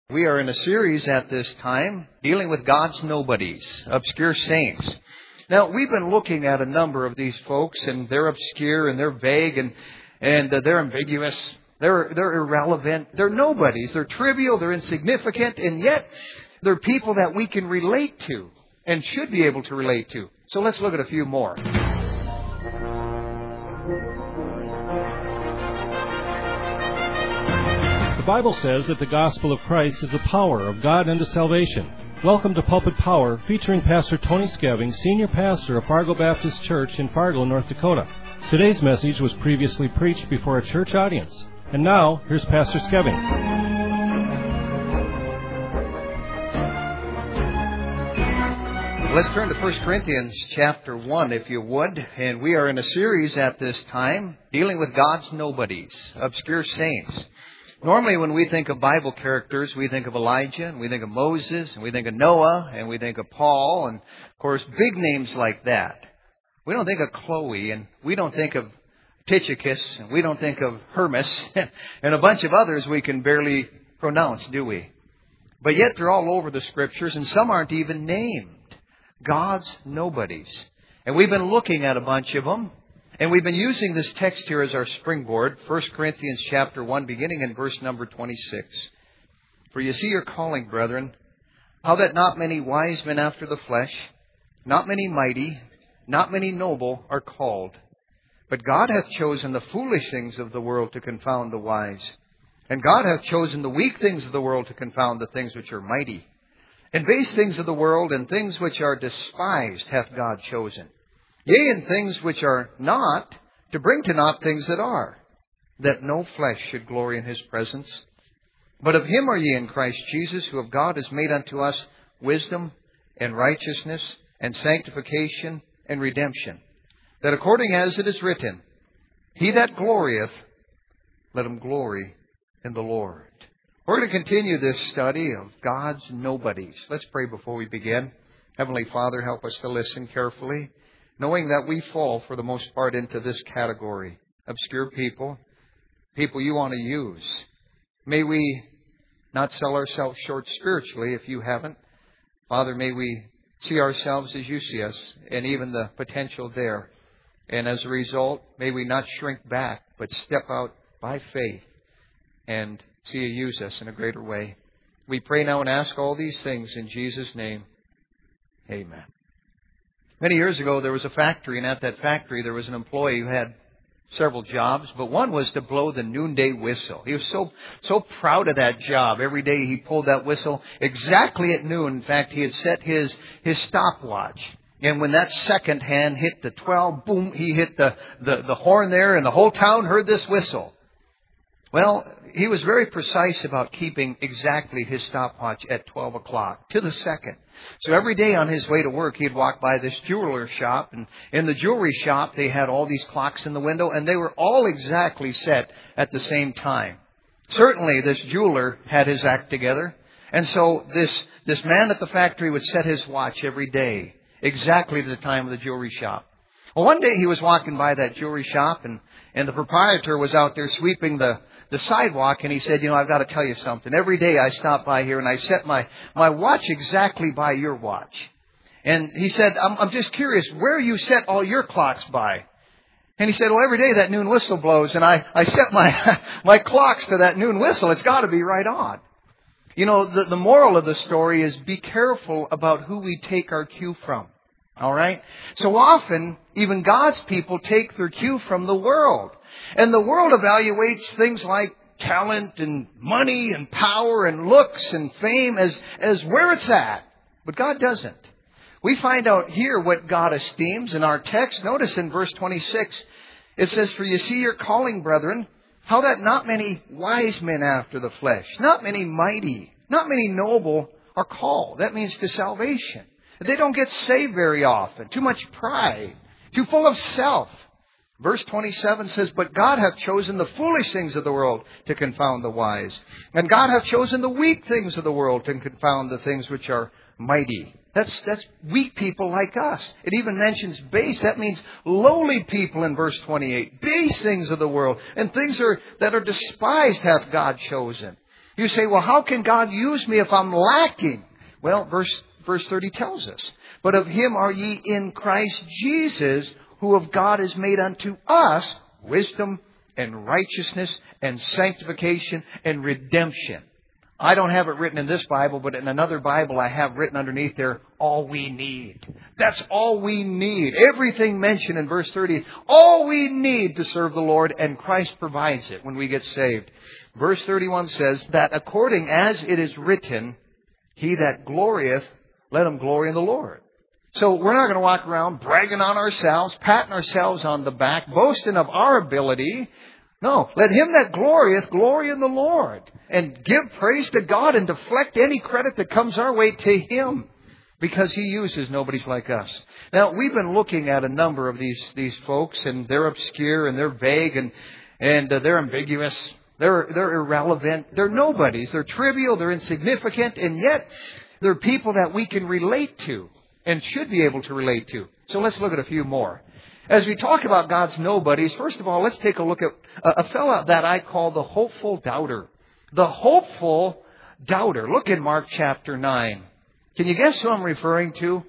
We are in a series at this time dealing with God's nobodies, obscure saints. Now, we've been looking at a number of these folks, and they're obscure, and they're vague, and they're ambiguous. They're irrelevant. They're nobodies. They're trivial. They're insignificant, and yet they're people that we can relate to and should be able to relate to. So let's look at a few more. The Bible says that the gospel of Christ is the power of God unto salvation. Welcome to Pulpit Power, featuring Pastor Tony Skeving, Senior Pastor of Fargo Baptist Church in Fargo, North Dakota. Today's message was previously preached before a church audience. And now, here's Pastor Skeving. Let's turn to 1 Corinthians chapter 1, if you would. And we are in a series at this time dealing with God's nobodies, obscure saints. Normally, when we think of Bible characters, we think of Elijah, and we think of Moses, and we think of Noah, and we think of Paul, and, of course, big names like that. We don't think of Chloe, and we don't think of Tychicus, and we don't think of Hermas, and a bunch of others we can barely pronounce, do we? But yet they're all over the Scriptures, and some aren't even named. God's nobodies. And we've been looking at a bunch of them. And we've been using this text here as our springboard, 1 Corinthians chapter 1, beginning in verse number 26. For you see your calling, brethren, how that not many wise men after the flesh, not many mighty, not many noble are called. But God hath chosen the foolish things of the world to confound the wise. And God hath chosen the weak things of the world to confound the things which are mighty. And base things of the world and things which are despised hath God chosen. Yea, and things which are not, to bring to naught things that are, that no flesh should glory in His presence. But of Him are ye in Christ Jesus, who of God is made unto us wisdom and righteousness and sanctification and redemption. That according as it is written, He that glorieth, let him glory in the Lord. We're going to continue this study of God's nobodies. Let's pray before we begin. Heavenly Father, help us to listen carefully, knowing that we fall, for the most part, into this category. Obscure people, people you want to use. May we not sell ourselves short spiritually if you haven't. Father, may we see ourselves as you see us, and even the potential there. And as a result, may we not shrink back, but step out by faith and see you use us in a greater way. We pray now and ask all these things in Jesus' name. Amen. Many years ago, there was a factory, and at that factory, there was an employee who had several jobs, but one was to blow the noonday whistle. He was so proud of that job. Every day he pulled that whistle exactly at noon. In fact, he had set his stopwatch. And when that second hand hit the 12, boom, he hit the horn there, and the whole town heard this whistle. Well, he was very precise about keeping exactly his stopwatch at 12 o'clock, to the second. So every day on his way to work, he'd walk by this jeweler shop. And in the jewelry shop, they had all these clocks in the window, and they were all exactly set at the same time. Certainly, this jeweler had his act together. And so this man at the factory would set his watch every day, exactly to the time of the jewelry shop. Well, one day he was walking by that jewelry shop, and the proprietor was out there sweeping the sidewalk, and he said, I've got to tell you something. Every day I stop by here and I set my watch exactly by your watch. And he said, I'm just curious, where you set all your clocks by? And he said, well, every day that noon whistle blows, and I set my clocks to that noon whistle. It's got to be right on. The moral of the story is be careful about who we take our cue from. All right? So often, even God's people take their cue from the world. And the world evaluates things like talent and money and power and looks and fame as where it's at. But God doesn't. We find out here what God esteems in our text. Notice in verse 26, it says, For you see your calling, brethren, how that not many wise men after the flesh, not many mighty, not many noble are called. That means to salvation. They don't get saved very often. Too much pride. Too full of self. Verse 27 says, But God hath chosen the foolish things of the world to confound the wise. And God hath chosen the weak things of the world to confound the things which are mighty. That's weak people like us. It even mentions base. That means lowly people in verse 28. Base things of the world. And things that are despised hath God chosen. You say, well, how can God use me if I'm lacking? Well, verse 30 tells us, but of Him are ye in Christ Jesus, who of God is made unto us wisdom and righteousness and sanctification and redemption. I don't have it written in this Bible, but in another Bible I have written underneath there, all we need. That's all we need. Everything mentioned in verse 30, all we need to serve the Lord, and Christ provides it when we get saved. Verse 31 says that according as it is written, he that glorieth, let him glory in the Lord. So we're not going to walk around bragging on ourselves, patting ourselves on the back, boasting of our ability. No, let him that glorieth glory in the Lord, and give praise to God and deflect any credit that comes our way to Him, because He uses nobodies like us. Now, we've been looking at a number of these folks, and they're obscure and they're vague and they're ambiguous. They're irrelevant. They're nobodies. They're trivial. They're insignificant, and yet they're people that we can relate to and should be able to relate to. So let's look at a few more. As we talk about God's nobodies, first of all, let's take a look at a fellow that I call the hopeful doubter. The hopeful doubter. Look in Mark chapter 9. Can you guess who I'm referring to?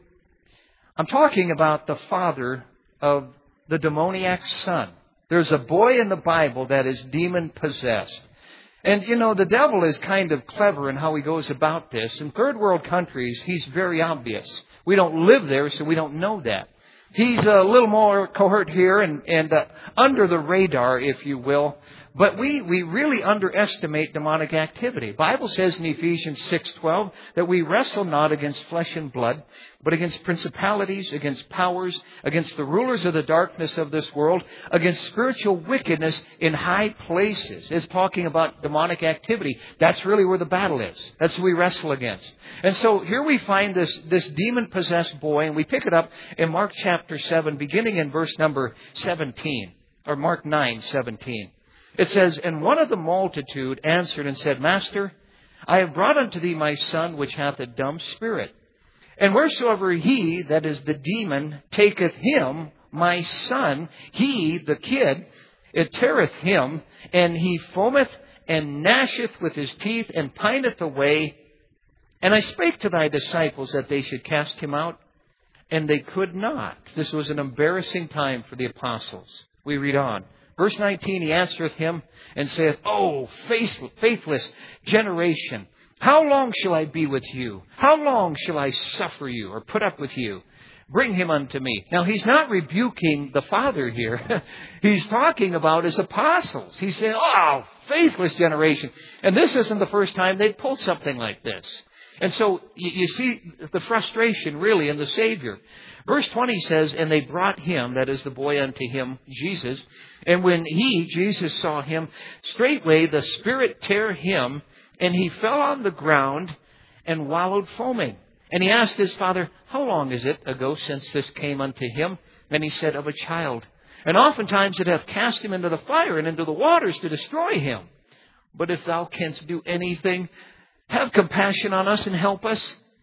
I'm talking about the father of the demoniac's son. There's a boy in the Bible that is demon-possessed. And, you know, the devil is kind of clever in how he goes about this. In third world countries, he's very obvious. We don't live there, so we don't know that. He's a little more cohort here and under the radar, if you will. But we really underestimate demonic activity. The Bible says in Ephesians 6:12 that we wrestle not against flesh and blood, but against principalities, against powers, against the rulers of the darkness of this world, against spiritual wickedness in high places. It's talking about demonic activity. That's really where the battle is. That's what we wrestle against. And so here we find this demon-possessed boy, and we pick it up in Mark chapter 7, beginning in verse number 17, or Mark 9:17. It says, and one of the multitude answered and said, Master, I have brought unto thee my son, which hath a dumb spirit. And wheresoever he, that is the demon, taketh him, my son, he, the kid, it teareth him, and he foameth and gnasheth with his teeth, and pineth away. And I spake to thy disciples that they should cast him out, and they could not. This was an embarrassing time for the apostles. We read on. Verse 19, he answereth him and saith, O faithless generation, how long shall I be with you? How long shall I suffer you or put up with you? Bring him unto me. Now, he's not rebuking the Father here. He's talking about his apostles. He's saying, oh, faithless generation. And this isn't the first time they'd pulled something like this. And so you see the frustration really in the Savior. Verse 20 says, and they brought him, that is the boy, unto him, Jesus. And when Jesus, saw him, straightway the Spirit tear him, and he fell on the ground and wallowed foaming. And he asked his father, how long is it ago since this came unto him? And he said, of a child. And oftentimes it hath cast him into the fire and into the waters to destroy him. But if thou canst do anything, have compassion on us and help us.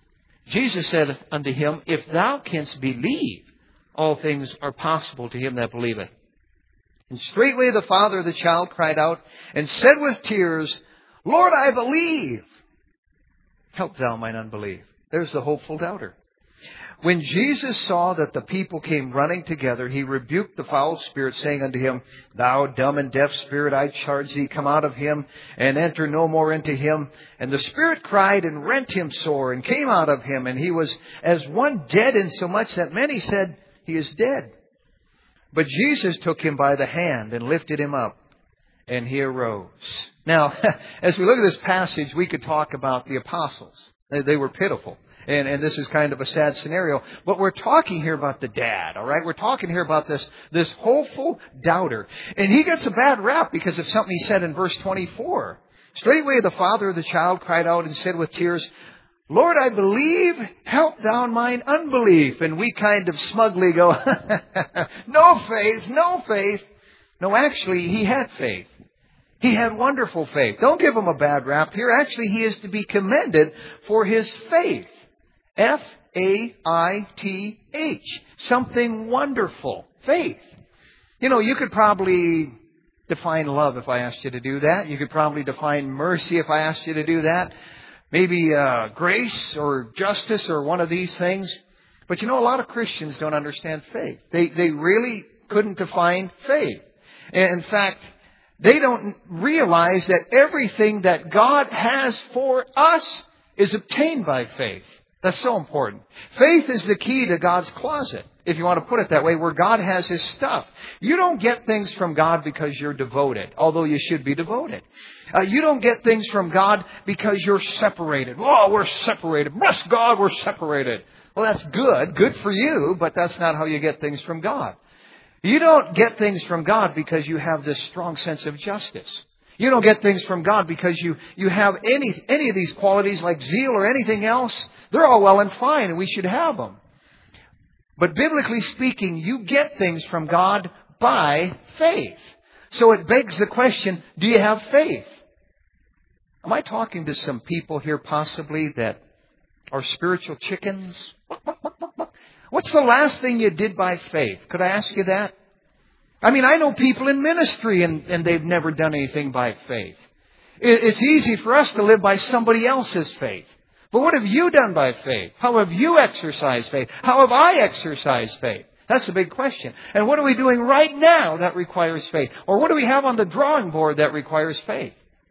Jesus said unto him, if thou canst believe, all things are possible to him that believeth. And straightway the father of the child cried out and said with tears, Lord, I believe. Help thou mine unbelief. There's the hopeful doubter. When Jesus saw that the people came running together, he rebuked the foul spirit, saying unto him, Thou dumb and deaf spirit, I charge thee, come out of him, and enter no more into him. And the spirit cried and rent him sore, and came out of him. And he was as one dead, insomuch that many said, He is dead. But Jesus took him by the hand and lifted him up, and he arose. Now, as we look at this passage, we could talk about the apostles. They were pitiful. And this is kind of a sad scenario. But we're talking here about the dad, all right? We're talking here about this hopeful doubter. And he gets a bad rap because of something he said in verse 24. Straightway the father of the child cried out and said with tears, Lord, I believe, help thou mine unbelief. And we kind of smugly go, no faith, no faith. No, actually, he had faith. He had wonderful faith. Don't give him a bad rap here. Actually, he is to be commended for his faith. Faith. Something wonderful. Faith. You know, you could probably define love if I asked you to do that. You could probably define mercy if I asked you to do that. Maybe grace or justice or one of these things. But a lot of Christians don't understand faith. They really couldn't define faith. In fact, they don't realize that everything that God has for us is obtained by faith. That's so important. Faith is the key to God's closet, if you want to put it that way, where God has His stuff. You don't get things from God because you're devoted, although you should be devoted. You don't get things from God because you're separated. Oh, we're separated. Bless God, we're separated. Well, that's good. Good for you, but that's not how you get things from God. You don't get things from God because you have this strong sense of justice. You don't get things from God because you have any of these qualities like zeal or anything else. They're all well and fine, and we should have them. But biblically speaking, you get things from God by faith. So it begs the question, do you have faith? Am I talking to some people here possibly that are spiritual chickens? What's the last thing you did by faith? Could I ask you that? I know people in ministry and they've never done anything by faith. It's easy for us to live by somebody else's faith. But what have you done by faith? How have you exercised faith? How have I exercised faith? That's the big question. And what are we doing right now that requires faith? Or what do we have on the drawing board that requires faith?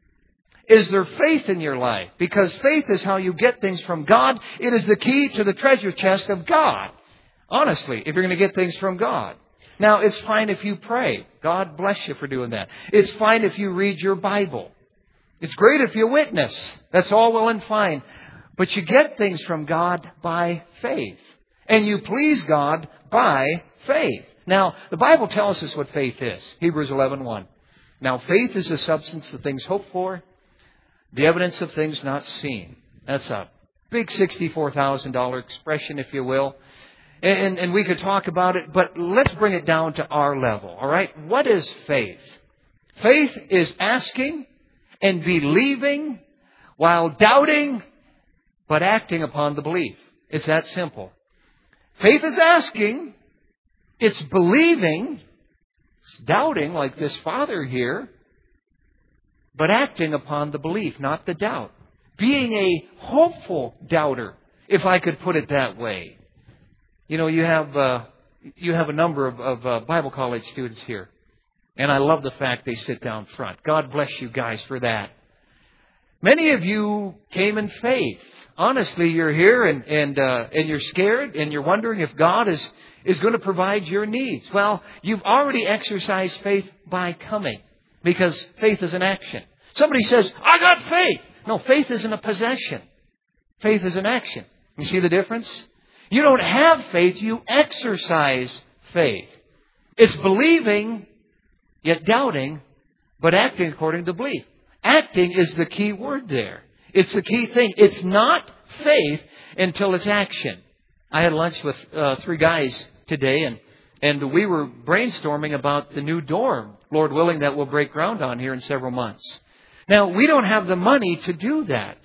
Is there faith in your life? Because faith is how you get things from God. It is the key to the treasure chest of God. Honestly, if you're going to get things from God. Now, it's fine if you pray. God bless you for doing that. It's fine if you read your Bible. It's great if you witness. That's all well and fine. But you get things from God by faith. And you please God by faith. Now, the Bible tells us what faith is. Hebrews 11:1. Now, faith is the substance of things hoped for, the evidence of things not seen. That's a big $64,000 expression, if you will. And we could talk about it, but let's bring it down to our level, all right? What is faith? Faith is asking and believing while doubting, but acting upon the belief. It's that simple. Faith is asking, it's believing, it's doubting like this father here, but acting upon the belief, not the doubt. Being a hopeful doubter, if I could put it that way. You have a number of Bible college students here. And I love the fact they sit down front. God bless you guys for that. Many of you came in faith. Honestly, you're here and you're scared and you're wondering if God is going to provide your needs. Well, you've already exercised faith by coming. Because faith is an action. Somebody says, I got faith. No, faith isn't a possession. Faith is an action. You see the difference? You don't have faith, you exercise faith. It's believing, yet doubting, but acting according to belief. Acting is the key word there. It's the key thing. It's not faith until it's action. I had lunch with 3 guys today, and we were brainstorming about the new dorm, Lord willing, that we'll break ground on here in several months. Now, we don't have the money to do that.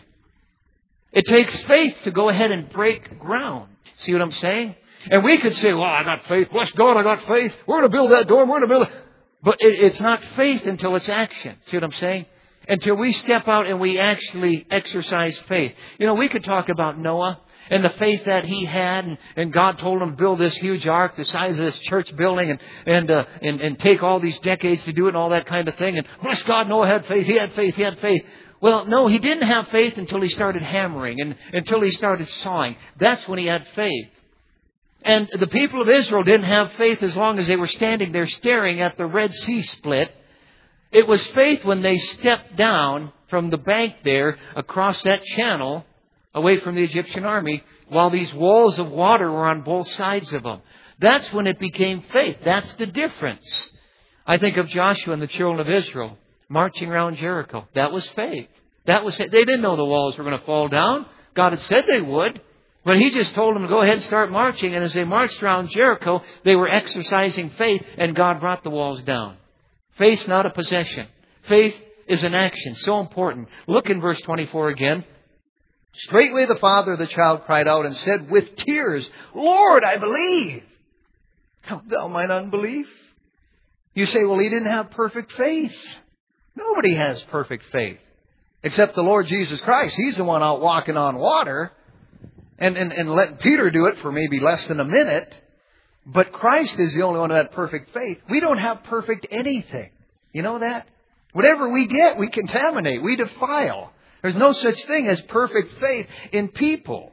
It takes faith to go ahead and break ground. See what I'm saying? And we could say, well, I got faith. Bless God, I got faith. We're going to build that dorm. We're going to build it. But it's not faith until it's action. See what I'm saying? Until we step out and we actually exercise faith. We could talk about Noah and the faith that he had. And God told him to build this huge ark the size of this church building and take all these decades to do it and all that kind of thing. And bless God, Noah had faith. He had faith. He had faith. Well, no, he didn't have faith until he started hammering and until he started sawing. That's when he had faith. And the people of Israel didn't have faith as long as they were standing there staring at the Red Sea split. It was faith when they stepped down from the bank there across that channel away from the Egyptian army while these walls of water were on both sides of them. That's when it became faith. That's the difference. I think of Joshua and the children of Israel marching around Jericho. That was faith. They didn't know the walls were going to fall down. God had said they would. But He just told them to go ahead and start marching. And as they marched around Jericho, they were exercising faith and God brought the walls down. Faith's not a possession. Faith is an action. So important. Look in verse 24 again. Straightway the father of the child cried out and said with tears, Lord, I believe. Help thou mine unbelief. You say, well, he didn't have perfect faith. Nobody has perfect faith except the Lord Jesus Christ. He's the one out walking on water and letting Peter do it for maybe less than a minute. But Christ is the only one who had perfect faith. We don't have perfect anything. You know that? Whatever we get, we contaminate, we defile. There's no such thing as perfect faith in people.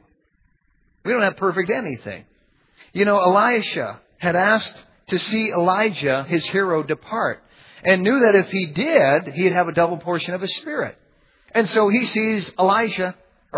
We don't have perfect anything. You know, Elisha had asked to see Elijah, his hero, depart, and knew that if he did, he'd have a double portion of his spirit. And so he sees Elijah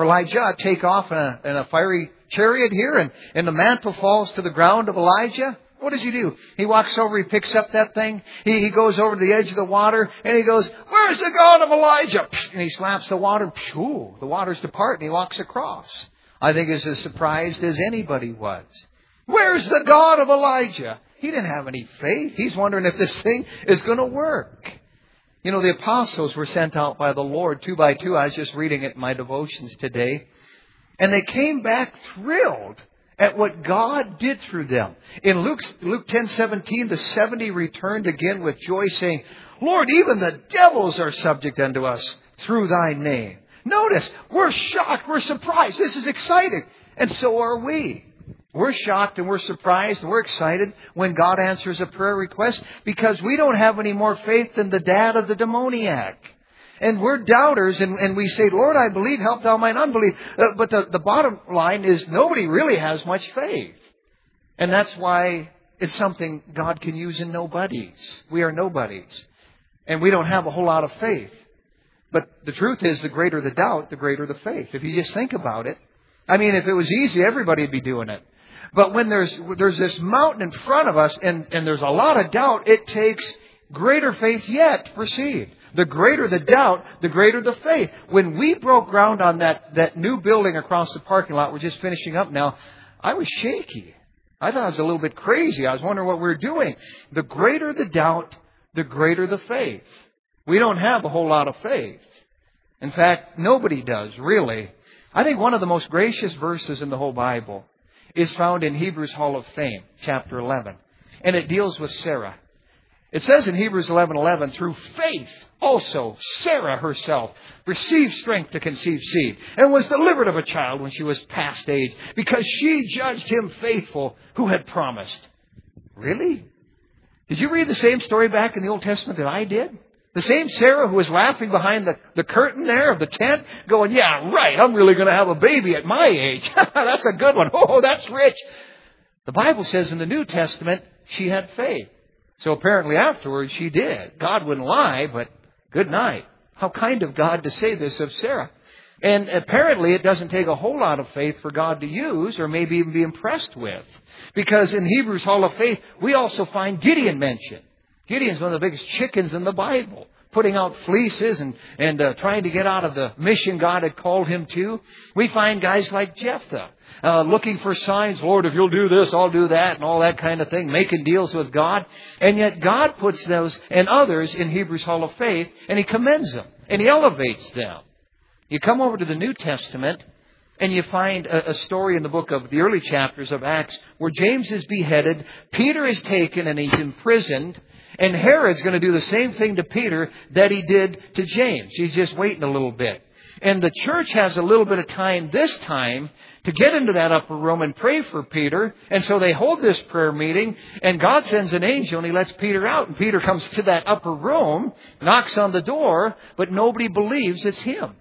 take off in a fiery chariot here, and the mantle falls to the ground of Elijah. What does he do? He walks over, he picks up that thing, he goes over to the edge of the water, and he goes, "Where's the God of Elijah?" And he slaps the water, the waters depart, and he walks across. I think he's as surprised as anybody was. Where's the God of Elijah? He didn't have any faith. He's wondering if this thing is going to work. You know, the apostles were sent out by the Lord 2 by 2. I was just reading it in my devotions today. And they came back thrilled at what God did through them. In Luke 10:17, the 70 returned again with joy, saying, "Lord, even the devils are subject unto us through thy name." Notice, we're shocked, we're surprised. This is exciting. And so are we. We're shocked and we're surprised and we're excited when God answers a prayer request because we don't have any more faith than the dad of the demoniac. And we're doubters and we say, "Lord, I believe, help thou mine unbelief." But the bottom line is nobody really has much faith. And that's why it's something God can use in nobodies. We are nobodies. And we don't have a whole lot of faith. But the truth is, the greater the doubt, the greater the faith. If you just think about it. I mean, if it was easy, everybody would be doing it. But when there's this mountain in front of us and there's a lot of doubt, it takes greater faith yet to proceed. The greater the doubt, the greater the faith. When we broke ground on that new building across the parking lot, we're just finishing up now, I was shaky. I thought I was a little bit crazy. I was wondering what we were doing. The greater the doubt, the greater the faith. We don't have a whole lot of faith. In fact, nobody does, really. I think one of the most gracious verses in the whole Bible is found in Hebrews Hall of Fame, chapter 11. And it deals with Sarah. It says in Hebrews 11:11, "Through faith also Sarah herself received strength to conceive seed, and was delivered of a child when she was past age, because she judged him faithful who had promised." Really? Did you read the same story back in the Old Testament that I did? The same Sarah who was laughing behind the curtain there of the tent, going, "Yeah, right, I'm really going to have a baby at my age. That's a good one. Oh, that's rich." The Bible says in the New Testament, she had faith. So apparently afterwards she did. God wouldn't lie, but good night. How kind of God to say this of Sarah. And apparently it doesn't take a whole lot of faith for God to use or maybe even be impressed with. Because in Hebrews Hall of Faith, we also find Gideon mentioned. Gideon's one of the biggest chickens in the Bible, putting out fleeces and trying to get out of the mission God had called him to. We find guys like Jephthah, looking for signs. "Lord, if you'll do this, I'll do that," and all that kind of thing, making deals with God. And yet God puts those and others in Hebrews Hall of Faith, and He commends them, and He elevates them. You come over to the New Testament, and you find a story in the book of the early chapters of Acts where James is beheaded, Peter is taken, and he's imprisoned. And Herod's going to do the same thing to Peter that he did to James. He's just waiting a little bit. And the church has a little bit of time this time to get into that upper room and pray for Peter. And so they hold this prayer meeting, and God sends an angel and He lets Peter out. And Peter comes to that upper room, knocks on the door, but nobody believes it's him.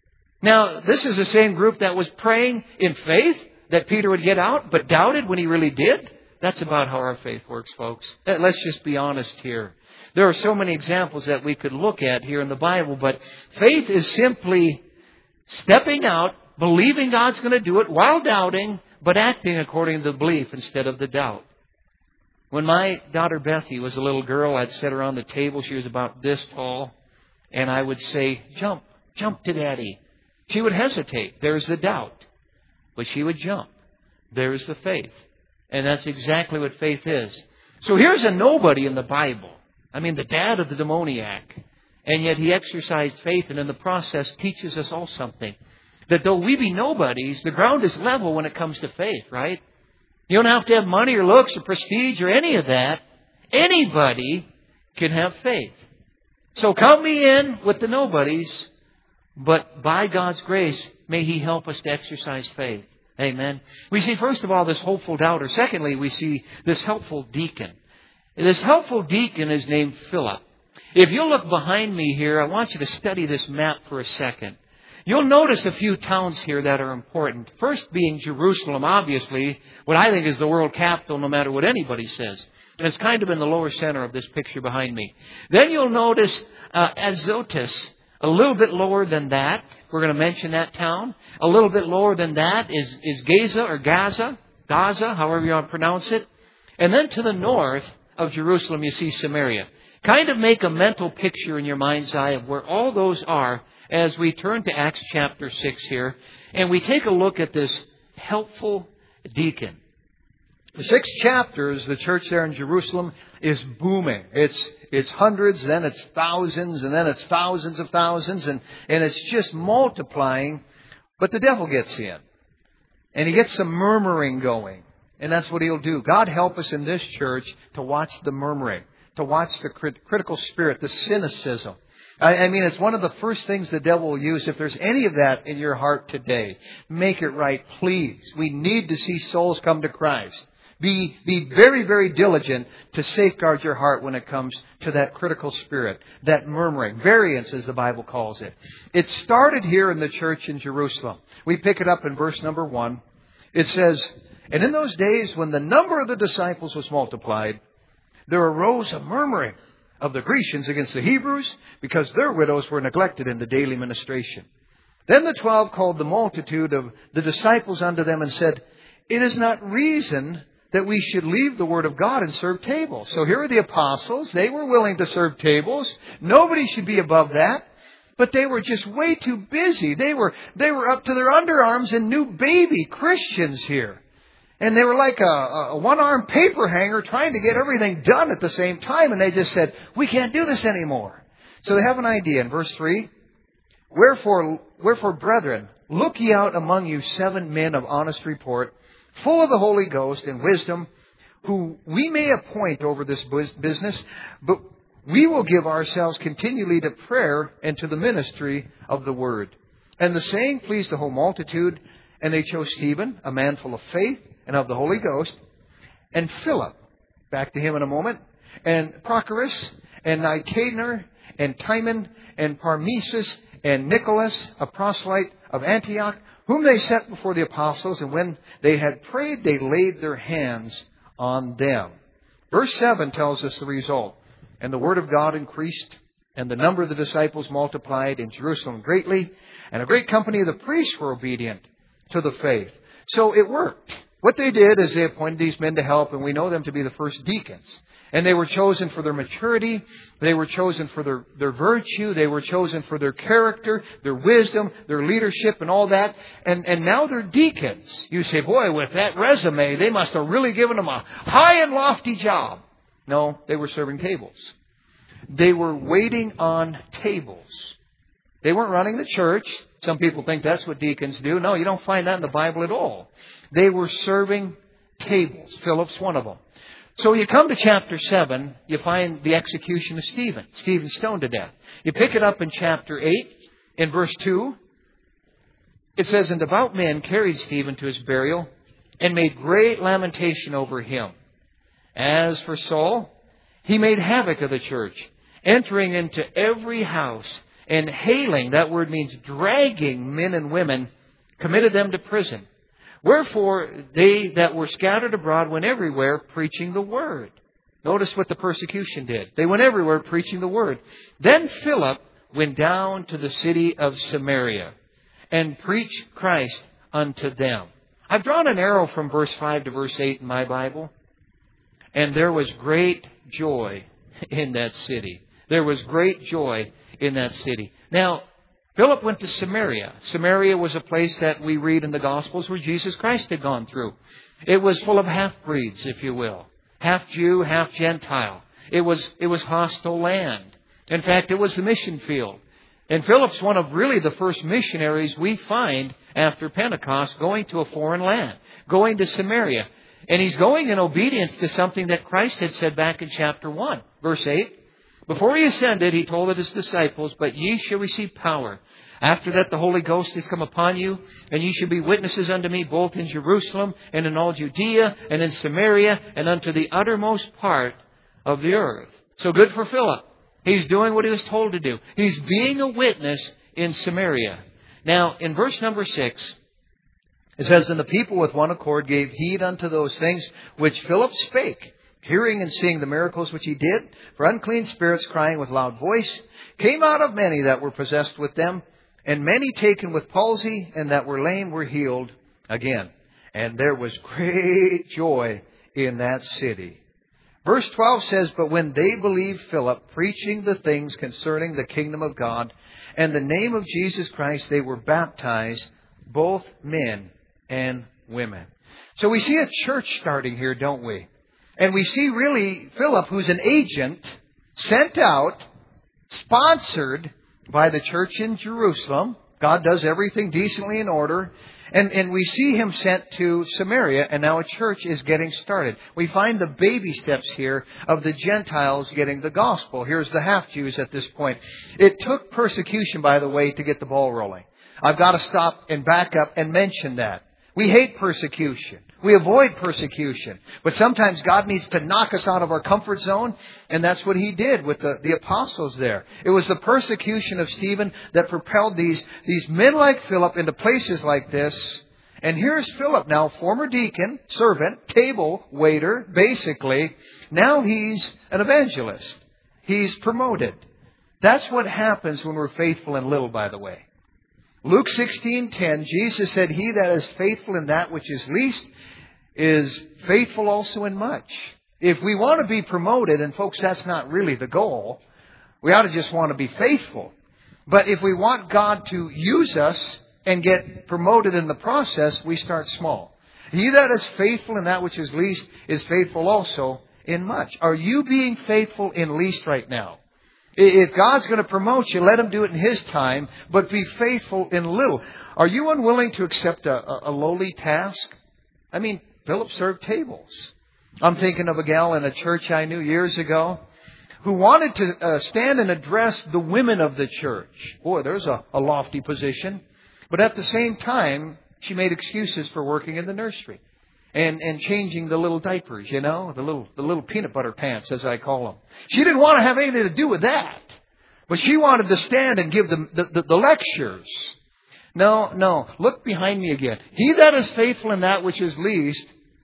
Now, this is the same group that was praying in faith that Peter would get out, but doubted when he really did. That's about how our faith works, folks. Let's just be honest here. There are so many examples that we could look at here in the Bible, but faith is simply stepping out, believing God's going to do it while doubting, but acting according to the belief instead of the doubt. When my daughter Bethy was a little girl, I'd sit her on the table. She was about this tall, and I would say, "Jump, jump to Daddy." She would hesitate. There's the doubt. But she would jump. There's the faith. And that's exactly what faith is. So here's a nobody in the Bible. I mean, the dad of the demoniac. And yet he exercised faith, and in the process teaches us all something. That though we be nobodies, the ground is level when it comes to faith, right? You don't have to have money or looks or prestige or any of that. Anybody can have faith. So count me in with the nobodies, but by God's grace, may He help us to exercise faith. Amen. We see, first of all, this hopeful doubter. Secondly, we see this helpful deacon. This helpful deacon is named Philip. If you look behind me here, I want you to study this map for a second. You'll notice a few towns here that are important. First being Jerusalem, obviously, what I think is the world capital no matter what anybody says. And it's kind of in the lower center of this picture behind me. Then you'll notice Azotus, a little bit lower than that. We're going to mention that town. A little bit lower than that is Gaza or Gaza, however you want to pronounce it. And then to the north of Jerusalem, you see Samaria. Kind of make a mental picture in your mind's eye of where all those are as we turn to Acts chapter 6 here. And we take a look at this helpful deacon. The 6 chapters, the church there in Jerusalem is booming. It's hundreds, then it's thousands, and then it's thousands of thousands, and it's just multiplying. But the devil gets in. And he gets some murmuring going. And that's what he'll do. God help us in this church to watch the murmuring, to watch the critical spirit, the cynicism. I mean, it's one of the first things the devil will use. If there's any of that in your heart today, make it right, please. We need to see souls come to Christ. Be very, very diligent to safeguard your heart when it comes to that critical spirit, that murmuring, variance as the Bible calls it. It started here in the church in Jerusalem. We pick it up in verse number 1. It says, "And in those days when the number of the disciples was multiplied, there arose a murmuring of the Grecians against the Hebrews because their widows were neglected in the daily ministration. Then the 12 called the multitude of the disciples unto them and said, It is not reason that we should leave the Word of God and serve tables." So here are the apostles. They were willing to serve tables. Nobody should be above that. But they were just way too busy. They were up to their underarms in new baby Christians here. And they were like a one-armed paper hanger trying to get everything done at the same time. And they just said, "We can't do this anymore." So they have an idea in verse 3. Wherefore, brethren, look ye out among you 7 men of honest report, full of the Holy Ghost and wisdom, who we may appoint over this business, but we will give ourselves continually to prayer and to the ministry of the word. And the saying pleased the whole multitude, and they chose Stephen, a man full of faith and of the Holy Ghost, and Philip, back to him in a moment, and Prochorus, and Nicanor, and Timon, and Parmenas, and Nicholas, a proselyte of Antioch, whom they set before the apostles, and when they had prayed, they laid their hands on them. Verse 7 tells us the result. "And the word of God increased, and the number of the disciples multiplied in Jerusalem greatly, and a great company of the priests were obedient to the faith." So it worked. What they did is they appointed these men to help, and we know them to be the first deacons. And they were chosen for their maturity. They were chosen for their virtue. They were chosen for their character, their wisdom, their leadership, and all that. And now they're deacons. You say, boy, with that resume, they must have really given them a high and lofty job. No, they were serving tables. They were waiting on tables. They weren't running the church. Some people think that's what deacons do. No, you don't find that in the Bible at all. They were serving tables. Philip's one of them. So you come to chapter 7, you find the execution of Stephen. Stephen stoned to death. You pick it up in chapter 8, in verse 2. It says, "And devout men carried Stephen to his burial and made great lamentation over him. As for Saul, he made havoc of the church, entering into every house and hailing," that word means dragging, men and women, "committed them to prison. Wherefore they that were scattered abroad went everywhere preaching the word." Notice what the persecution did. They went everywhere preaching the word. "Then Philip went down to the city of Samaria and preached Christ unto them." I've drawn an arrow from verse 5 to verse 8 in my Bible. "And there was great joy in that city." There was great joy in that city. Now, Philip went to Samaria. Samaria was a place that we read in the Gospels where Jesus Christ had gone through. It was full of half-breeds, if you will. Half Jew, half Gentile. It was hostile land. In fact, it was the mission field. And Philip's one of really the first missionaries we find after Pentecost going to a foreign land, going to Samaria. And he's going in obedience to something that Christ had said back in chapter 1, verse 8. Before He ascended, He told His disciples, "But ye shall receive power. After that the Holy Ghost is come upon you, and ye shall be witnesses unto Me both in Jerusalem and in all Judea and in Samaria and unto the uttermost part of the earth." So good for Philip. He's doing what he was told to do. He's being a witness in Samaria. Now, in verse number 6, it says, "And the people with one accord gave heed unto those things which Philip spake, hearing and seeing the miracles which he did. For unclean spirits, crying with loud voice, came out of many that were possessed with them. And many taken with palsy and that were lame were healed again. And there was great joy in that city." Verse 12 says, "But when they believed Philip, preaching the things concerning the kingdom of God and the name of Jesus Christ, they were baptized, both men and women." So we see a church starting here, don't we? And we see really Philip, who's an agent, sent out, sponsored by the church in Jerusalem. God does everything decently in order. And we see him sent to Samaria, and now a church is getting started. We find the baby steps here of the Gentiles getting the gospel. Here's the half-Jews at this point. It took persecution, by the way, to get the ball rolling. I've got to stop and back up and mention that. We hate persecution. We avoid persecution. But sometimes God needs to knock us out of our comfort zone, and that's what He did with the apostles there. It was the persecution of Stephen that propelled these men like Philip into places like this. And here's Philip now, former deacon, servant, table waiter, basically. Now he's an evangelist. He's promoted. That's what happens when we're faithful in little, by the way. Luke 16:10, Jesus said, "He that is faithful in that which is least is faithful also in much." If we want to be promoted, and folks, that's not really the goal. We ought to just want to be faithful. But if we want God to use us and get promoted in the process, we start small. He that is faithful in that which is least is faithful also in much. Are you being faithful in least right now? If God's going to promote you, let Him do it in His time, but be faithful in little. Are you unwilling to accept a lowly task? I mean, Philip served tables. I'm thinking of a gal in a church I knew years ago who wanted to stand and address the women of the church. Boy, there's a lofty position. But at the same time, she made excuses for working in the nursery and changing the little diapers, you know, the little peanut butter pants, as I call them. She didn't want to have anything to do with that. But she wanted to stand and give them the lectures. No. Look behind me again. He that is faithful in that which is least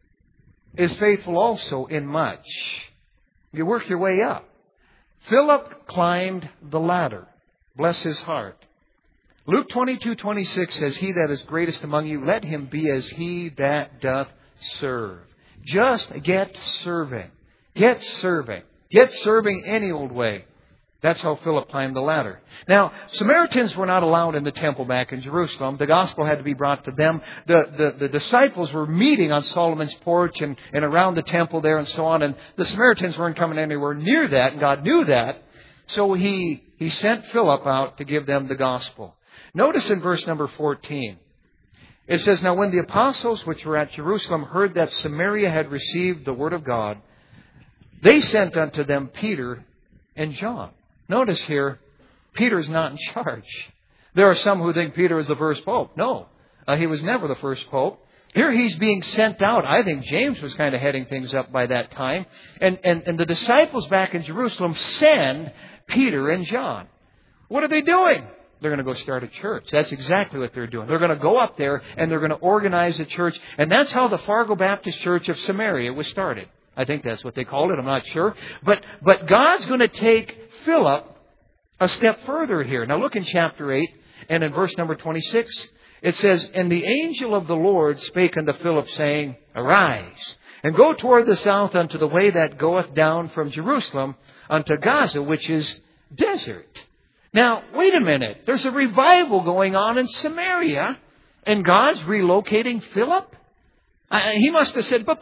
is faithful also in much. You work your way up. Philip climbed the ladder. Bless his heart. Luke 22:26 says, "He that is greatest among you, let him be as he that doth serve." Just get serving. Get serving. Get serving any old way. That's how Philip climbed the ladder. Now, Samaritans were not allowed in the temple back in Jerusalem. The gospel had to be brought to them. The disciples were meeting on Solomon's porch and around the temple there and so on. And the Samaritans weren't coming anywhere near that. And God knew that. So He sent Philip out to give them the gospel. Notice in verse number 14. It says, "Now when the apostles which were at Jerusalem heard that Samaria had received the word of God, they sent unto them Peter and John." Notice here, Peter's not in charge. There are some who think Peter is the first pope. No, he was never the first pope. Here he's being sent out. I think James was kind of heading things up by that time. And the disciples back in Jerusalem send Peter and John. What are they doing? They're going to go start a church. That's exactly what they're doing. They're going to go up there and they're going to organize a church. And that's how the Fargo Baptist Church of Samaria was started. I think that's what they called it. I'm not sure. But God's going to take Philip a step further here. Now look in chapter 8 and in verse number 26. It says, "And the angel of the Lord spake unto Philip, saying, Arise, and go toward the south unto the way that goeth down from Jerusalem unto Gaza, which is desert." Now, wait a minute. There's a revival going on in Samaria, and God's relocating Philip? He must have said,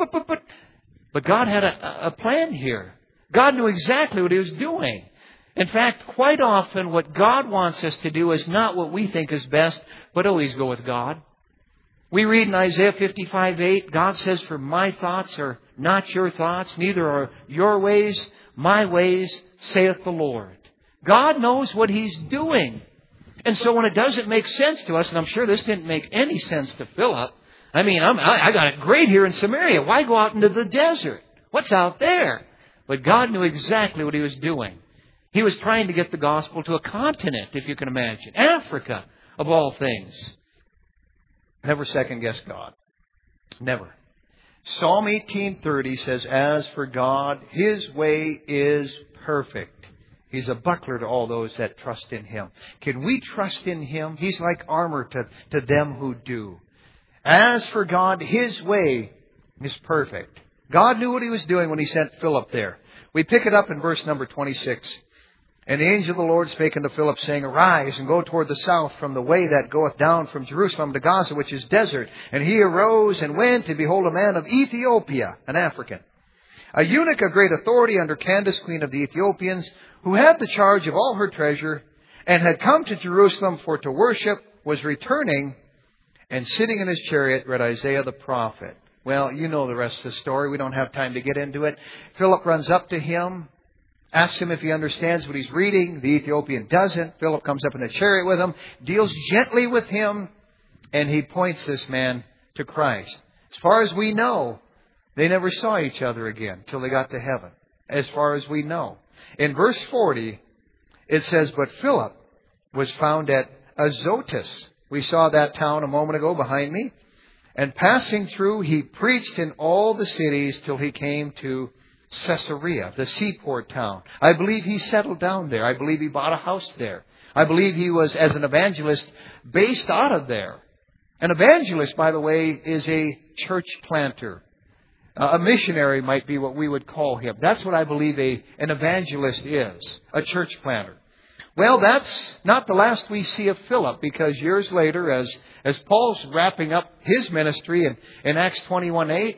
but God had a plan here. God knew exactly what He was doing. In fact, quite often what God wants us to do is not what we think is best, but always go with God. We read in Isaiah 55:8, God says, "For my thoughts are not your thoughts, neither are your ways my ways, saith the Lord. God knows what He's doing. And so when it doesn't make sense to us, and I'm sure this didn't make any sense to Philip. I mean, I got it great here in Samaria. Why go out into the desert? What's out there? But God knew exactly what He was doing. He was trying to get the gospel to a continent, if you can imagine. Africa, of all things. Never second guess God. Never. Psalm 18:30 says, as for God, His way is perfect. He's a buckler to all those that trust in Him. Can we trust in Him? He's like armor to them who do. As for God, His way is perfect. God knew what He was doing when He sent Philip there. We pick it up in verse number 26. And the angel of the Lord spake unto Philip, saying, arise and go toward the south from the way that goeth down from Jerusalem to Gaza, which is desert. And he arose and went, and behold, a man of Ethiopia, an African, a eunuch of great authority under Candace, queen of the Ethiopians, who had the charge of all her treasure, and had come to Jerusalem for to worship, was returning, and sitting in his chariot read Isaiah the prophet. Well, you know the rest of the story. We don't have time to get into it. Philip runs up to him, asks him if he understands what he's reading. The Ethiopian doesn't. Philip comes up in the chariot with him, deals gently with him, and he points this man to Christ. As far as we know, they never saw each other again till they got to heaven. As far as we know. In verse 40, it says, but Philip was found at Azotus. We saw that town a moment ago behind me. And passing through, he preached in all the cities till he came to Caesarea, the seaport town. I believe he settled down there. I believe he bought a house there. I believe he was, as an evangelist, based out of there. An evangelist, by the way, is a church planter. A missionary might be what we would call him. That's what I believe an evangelist is, a church planter. Well, that's not the last we see of Philip, because years later, as Paul's wrapping up his ministry in Acts 21:8,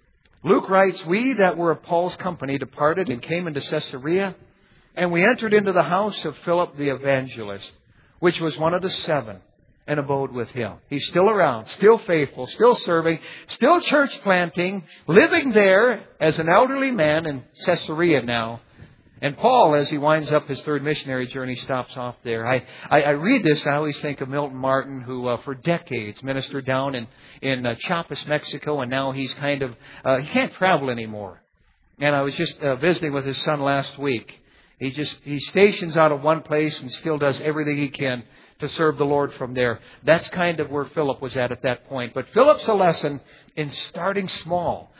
Luke writes, we that were of Paul's company departed and came into Caesarea, and we entered into the house of Philip the evangelist, which was one of the 7, and abode with him. He's still around, still faithful, still serving, still church planting, living there as an elderly man in Caesarea now. And Paul, as he winds up his third missionary journey, stops off there. I read this, I always think of Milton Martin, who for decades ministered down in Chiapas, Mexico, and now he's kind of, he can't travel anymore. And I was just visiting with his son last week. He stations out of one place and still does everything he can to serve the Lord from there. That's kind of where Philip was at that point. But Philip's a lesson in starting small,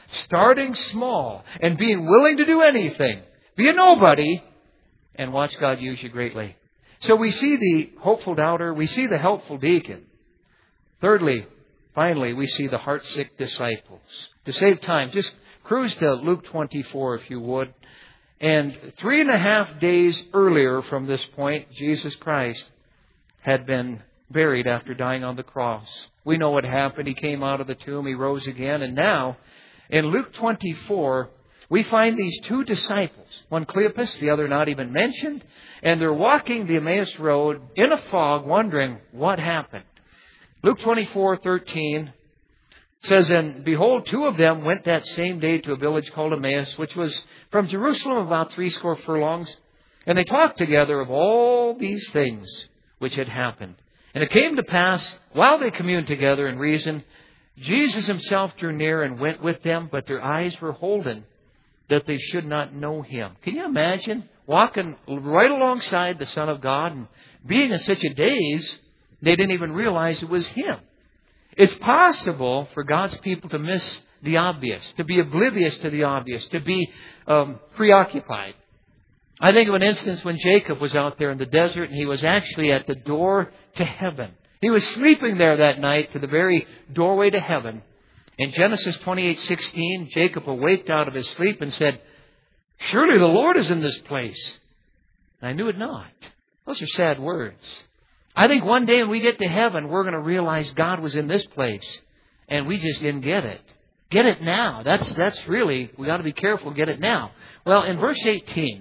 and being willing to do anything. Be a nobody and watch God use you greatly. So we see the hopeful doubter. We see the helpful deacon. Thirdly, finally, we see the heartsick disciples. To save time, just cruise to Luke 24 if you would. And 3.5 days earlier from this point, Jesus Christ had been buried after dying on the cross. We know what happened. He came out of the tomb. He rose again. And now, in Luke 24, we find these 2 disciples, one Cleopas, the other not even mentioned, and they're walking the Emmaus Road in a fog, wondering what happened. Luke 24:13 says, and behold, 2 of them went that same day to a village called Emmaus, which was from Jerusalem about 60 furlongs, and they talked together of all these things which had happened. And it came to pass, while they communed together and reasoned, Jesus himself drew near and went with them, but their eyes were holden, that they should not know him. Can you imagine walking right alongside the Son of God and being in such a daze, they didn't even realize it was him. It's possible for God's people to miss the obvious, to be oblivious to the obvious, to be preoccupied. I think of an instance when Jacob was out there in the desert and he was actually at the door to heaven. He was sleeping there that night to the very doorway to heaven. In Genesis 28:16, Jacob awaked out of his sleep and said, surely the Lord is in this place. I knew it not. Those are sad words. I think one day when we get to heaven, we're going to realize God was in this place. And we just didn't get it. Get it now. That's really, we got to be careful. Get it now. Well, in verse 18,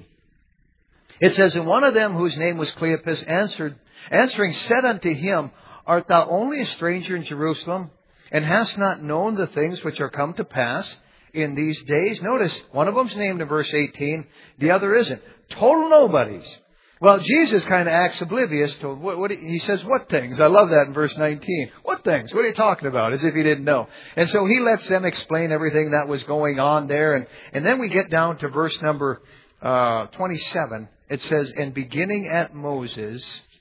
it says, and one of them whose name was Cleopas answering said unto him, art thou only a stranger in Jerusalem, and hast not known the things which are come to pass in these days. Notice one of them's named in verse 18. The other isn't. Total nobodies. Well, Jesus kind of acts oblivious to what he says, what things? I love that in verse 19. What things? What are you talking about? As if he didn't know. And so he lets them explain everything that was going on there. And then we get down to verse number 27. It says, and beginning at Moses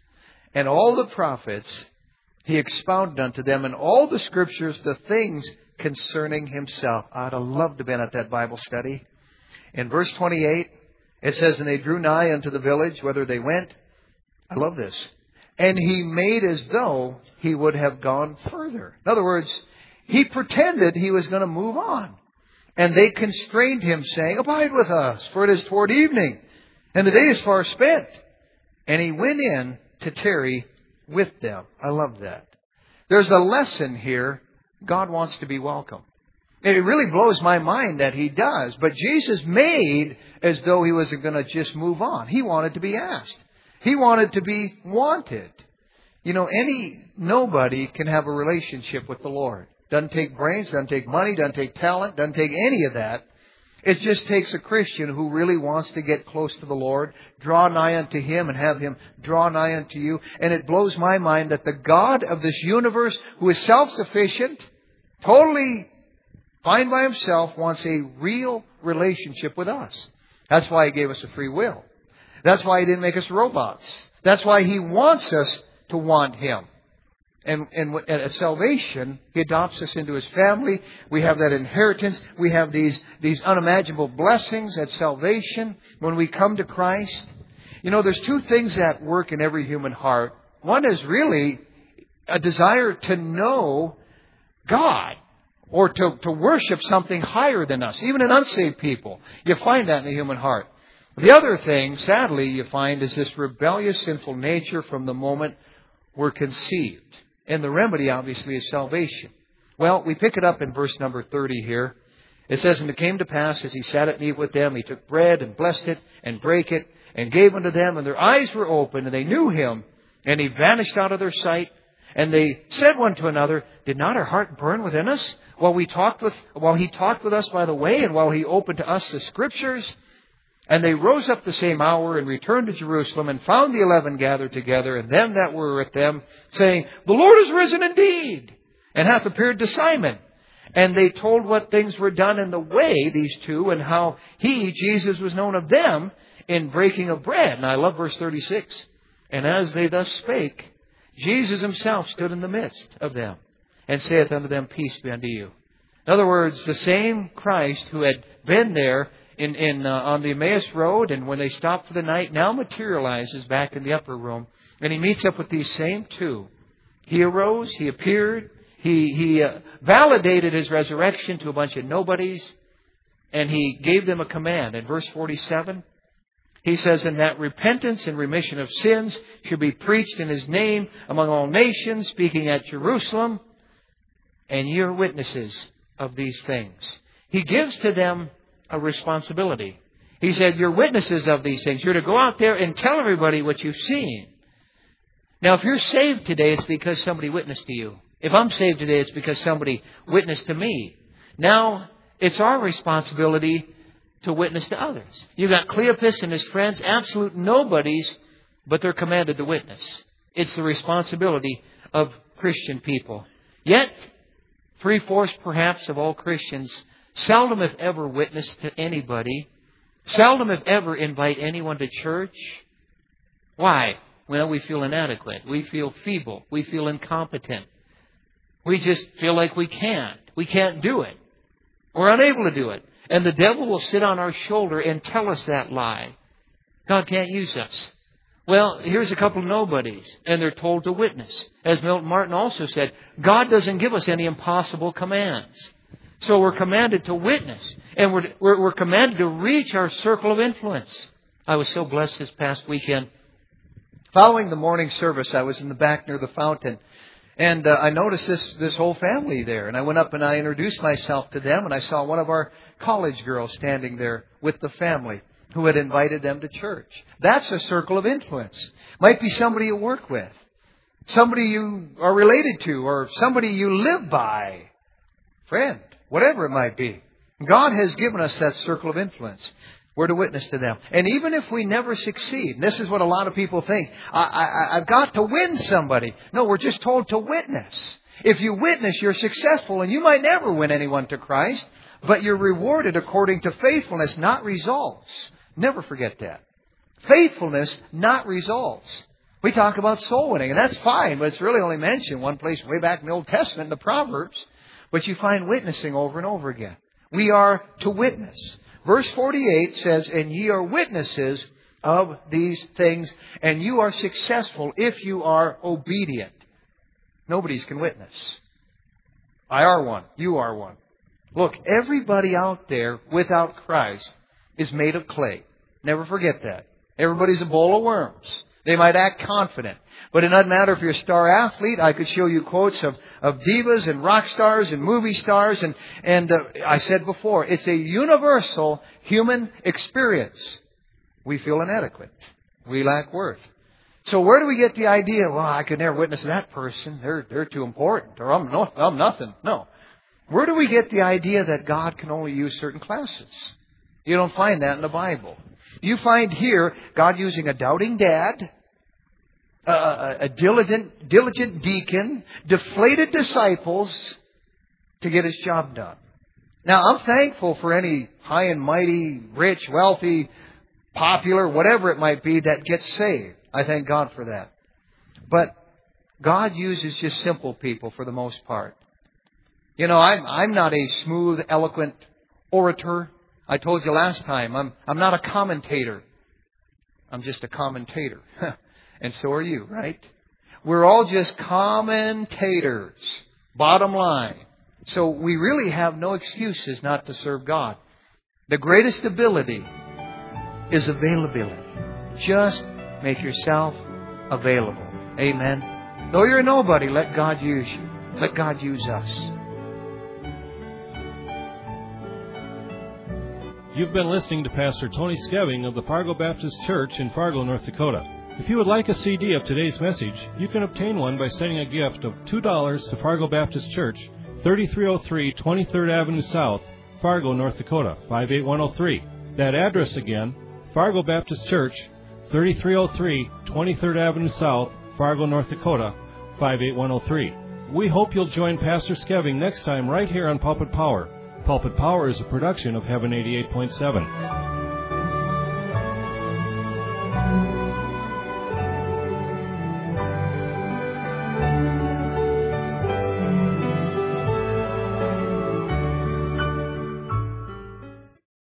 and all the prophets, he expounded unto them in all the scriptures the things concerning himself. I'd have loved to have been at that Bible study. In verse 28, it says, and they drew nigh unto the village, whither they went. I love this. And he made as though he would have gone further. In other words, he pretended he was going to move on. And they constrained him, saying, abide with us, for it is toward evening, and the day is far spent. And he went in to tarry with them. I love that. There's a lesson here. God wants to be welcome. It really blows my mind that he does. But Jesus made as though he wasn't going to just move on. He wanted to be asked. He wanted to be wanted. You know, nobody can have a relationship with the Lord. Doesn't take brains, doesn't take money, doesn't take talent, doesn't take any of that. It just takes a Christian who really wants to get close to the Lord, draw nigh unto Him, and have Him draw nigh unto you. And it blows my mind that the God of this universe, who is self-sufficient, totally fine by Himself, wants a real relationship with us. That's why He gave us a free will. That's why He didn't make us robots. That's why He wants us to want Him. And at salvation, He adopts us into His family. We have that inheritance. We have these unimaginable blessings at salvation when we come to Christ. You know, there's two things that work in every human heart. One is really a desire to know God or to worship something higher than us. Even in unsaved people, you find that in the human heart. The other thing, sadly, you find is this rebellious, sinful nature from the moment we're conceived. And the remedy, obviously, is salvation. Well, we pick it up in verse number 30 here. It says, and it came to pass, as He sat at meat with them, He took bread and blessed it and brake it and gave unto them. And their eyes were opened, and they knew Him. And He vanished out of their sight. And they said one to another, did not our heart burn within us while He talked with us by the way, and while He opened to us the Scriptures? And they rose up the same hour and returned to Jerusalem and found the 11 gathered together and them that were with them, saying, the Lord is risen indeed, and hath appeared to Simon. And they told what things were done in the way, these two, and how He, Jesus, was known of them in breaking of bread. And I love verse 36. And as they thus spake, Jesus Himself stood in the midst of them, and saith unto them, peace be unto you. In other words, the same Christ who had been there on the Emmaus Road, and when they stopped for the night, now materializes back in the upper room, and He meets up with these same two. He arose, He appeared, He validated His resurrection to a bunch of nobodies, and He gave them a command. In verse 47, He says, and that repentance and remission of sins should be preached in His name among all nations, speaking at Jerusalem, and ye are witnesses of these things. He gives to them a responsibility. He said, you're witnesses of these things. You're to go out there and tell everybody what you've seen. Now, if you're saved today, it's because somebody witnessed to you. If I'm saved today, it's because somebody witnessed to me. Now, it's our responsibility to witness to others. You've got Cleopas and his friends, absolute nobodies, but they're commanded to witness. It's the responsibility of Christian people. Yet, 3/4 perhaps of all Christians seldom if ever witness to anybody. Seldom if ever invite anyone to church. Why? Well, we feel inadequate. We feel feeble. We feel incompetent. We just feel like we can't. We can't do it. We're unable to do it. And the devil will sit on our shoulder and tell us that lie. God can't use us. Well, here's a couple of nobodies, and they're told to witness. As Milton Martin also said, God doesn't give us any impossible commands. So we're commanded to witness, and we're commanded to reach our circle of influence. I was so blessed this past weekend. Following the morning service, I was in the back near the fountain, and I noticed this whole family there. And I went up and I introduced myself to them, and I saw one of our college girls standing there with the family who had invited them to church. That's a circle of influence. Might be somebody you work with, somebody you are related to, or somebody you live by, friend. Whatever it might be. God has given us that circle of influence. We're to witness to them. And even if we never succeed, this is what a lot of people think, I've got to win somebody. No, we're just told to witness. If you witness, you're successful, and you might never win anyone to Christ, but you're rewarded according to faithfulness, not results. Never forget that. Faithfulness, not results. We talk about soul winning, and that's fine, but it's really only mentioned one place way back in the Old Testament, in the Proverbs. But you find witnessing over and over again. We are to witness. Verse 48 says, and ye are witnesses of these things, and you are successful if you are obedient. Nobody can witness. I are one. You are one. Look, everybody out there without Christ is made of clay. Never forget that. Everybody's a bowl of worms. They might act confident. But it doesn't matter if you're a star athlete. I could show you quotes of divas and rock stars and movie stars. And I said before, it's a universal human experience. We feel inadequate. We lack worth. So where do we get the idea, well, I could never witness that person. They're too important. Or I'm nothing. No. Where do we get the idea that God can only use certain classes? You don't find that in the Bible. You find here God using a doubting dad, a diligent deacon, deflated disciples to get his job done. Now, I'm thankful for any high and mighty, rich, wealthy, popular, whatever it might be, that gets saved. I thank God for that. But God uses just simple people for the most part. You know, I'm not a smooth, eloquent orator. I told you last time, I'm not a commentator. I'm just a commentator. And so are you, right? We're all just commentators. Bottom line. So we really have no excuses not to serve God. The greatest ability is availability. Just make yourself available. Amen. Though you're a nobody, let God use you. Let God use us. You've been listening to Pastor Tony Skeving of the Fargo Baptist Church in Fargo, North Dakota. If you would like a CD of today's message, you can obtain one by sending a gift of $2 to Fargo Baptist Church, 3303 23rd Avenue South, Fargo, North Dakota, 58103. That address again, Fargo Baptist Church, 3303 23rd Avenue South, Fargo, North Dakota, 58103. We hope you'll join Pastor Skeving next time right here on Pulpit Power. Pulpit Power is a production of Heaven 88.7.